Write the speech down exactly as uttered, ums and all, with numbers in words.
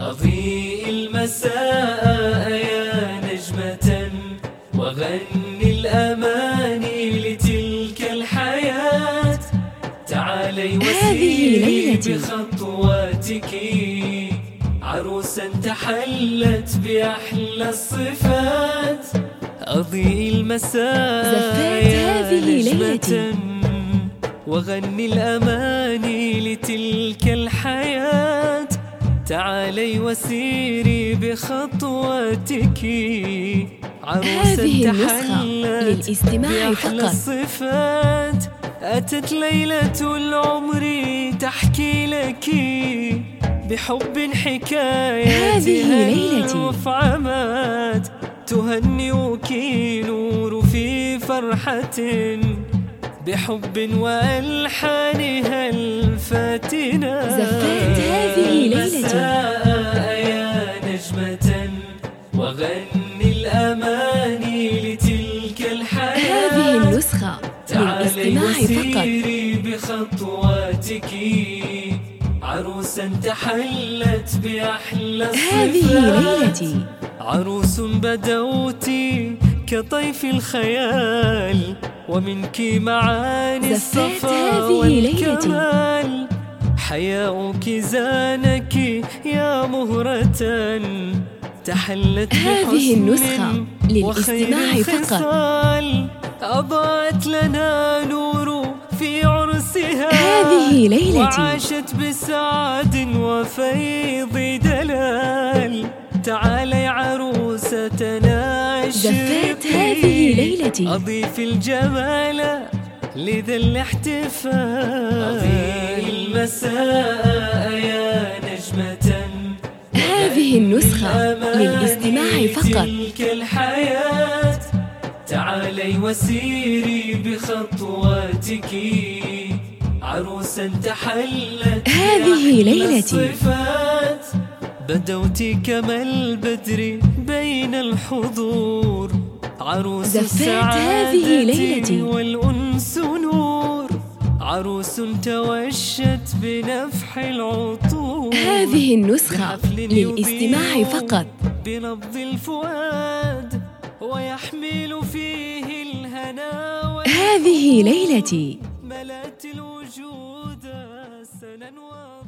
أضيء المساء يا نجمة وغني الأماني لتلك الحياة. تعالي وسيري بخطواتك عروسا تحلت بأحلى الصفات. أضيء المساء يا نجمة وغني الأماني لتلك الحياة. تعالي وسيري بخطواتك عروسا تحلت بأحلى الصفات. أتت ليلة العمر تحكي لك بحب حكاياتها المفعمات. تهنئك نور في فرحة بحب وألحانها الفاتنة. زفات هذه ليلتي يا نجمة وغني الأماني لتلك الحياة. هذه النسخة للاستماع فقط. بخطواتك عروسا تحلت بأحلى الصفات. هذه ليلتي عروس بدوت كطيف الخيال ومنك معاني الصفا والكمال. حياؤك زانك يا مهرة تحلت هذه النسخة للاستماع فقط. أضاءت لنا نور في عرسها. هذه ليلتي وعاشت بسعاد وفيض دلال. تعالي عروستنا زفات هذه ليلتي. أضيف الجمال لذا الاحتفال. أضيء المساء يا نجمة هذه النسخة للاستماع فقط. تلك الحياة. تعالي وسيري بخطواتك عروسا تحلت هذه ليلتي. الصفات. بدوت كما البدر بين الحضور عروس السعادة والأنس نور. عروس توشت بنفح العطور. هذه النسخة للاستماع فقط. بنبض الفؤاد ويحمل فيه الهنا. هذه ليلتي ملأت الوجود سنا